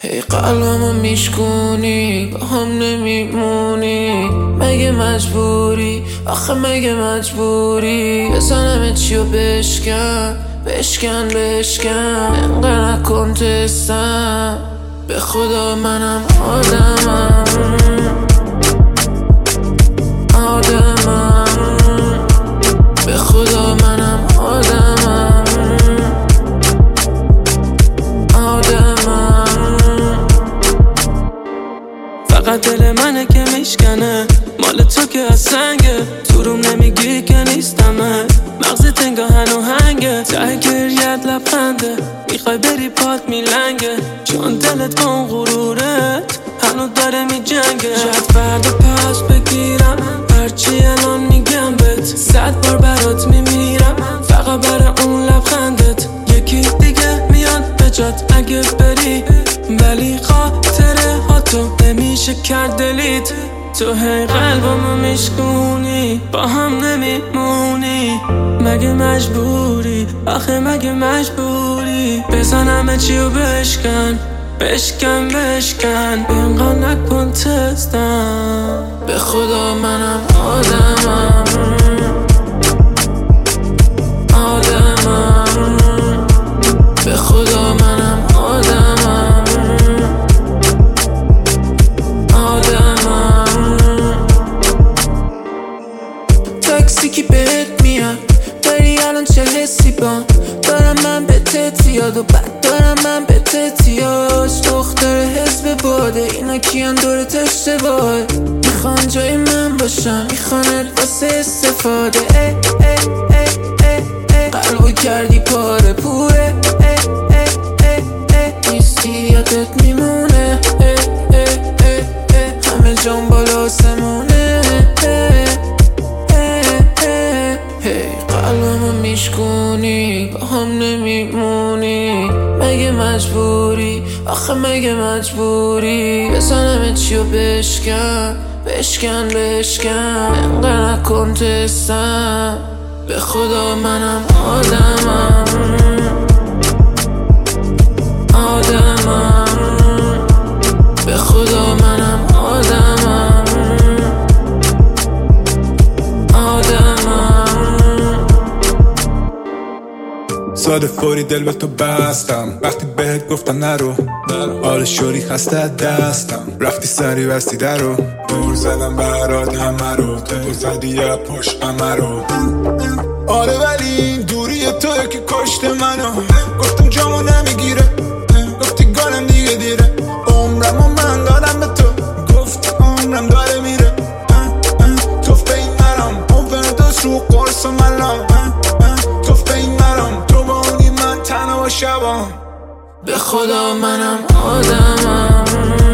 هی قلبمو میشکونی با هم نمیمونی، مگه مجبوری؟ آخه مگه مجبوری؟ بزنم چیو بشکن بشکن بشکن، انقدر نکن تستم، به خدا منم آدمم به خدا منم آدمم فقط دل منه که میشکنه، مال تو که از سنگه، تو روم نمیگی که نیستمه، مغزت انگاه هنوهنگه، ته گریت لبخنده، میخوای بری پات میلنگه، چون دلت با اون غرورت هنو داره میجنگه. شاید فردا پس بگیرم هرچی الان میگم بهت، 100 بار برات میمیرم فقط برای اون لبخندت. یکی دیگه میاد به جات اگه بری، ولی خاطره ها تو نمیشه کرد دلیت. تو هی قلبمو میشکونی با هم نمیمونی، مگه مجبوری؟ آخه مگه مجبوری؟ بزنم چیو بشکن بشکن بشکن، اینقدر نکن تستم، به خدا منم آدمم به خدا منم آدمم تاکسی کی بهت میاد، داری الان چه حسی بام؟ دارم من به تتیاد و بعد دارم من به تتیاش. دختر حزب باده اینا کیان دورت اشتباهه، میخوان جای من باشم میخوانت واسه استفاده. قلبو کردی پاره پوره، نیستی یادت میمونه، همه جان بالا آسمونه. قلبمو میشکونی با هم نمیمونی، مگه مجبوری؟ آخه مگه مجبوری؟ بزنم چیو بشکن بشکن بشکن، انقدر نکن تستم، به خدا منم آدمم به خدا منم آدمم ساده فوری دل به تو بستم، وقتی بهت گفتم نرو، حال شوری خسته از دستم، رفتی سری بستی درو، دور زدم برات همه رو، تو زدی یا پشت همه رو. آره ولی این دوری توی که کشت منو، گفتم جامو نمیگیره، گفتی گالم دیگه دیره، عمرمو من دادم به تو، گفتی عمرم داره میره، تو فین نرم اووردوز رو قرص و ملام، تو فین نرم تو با اونی من تنها و شبام، به خدا منم آدمم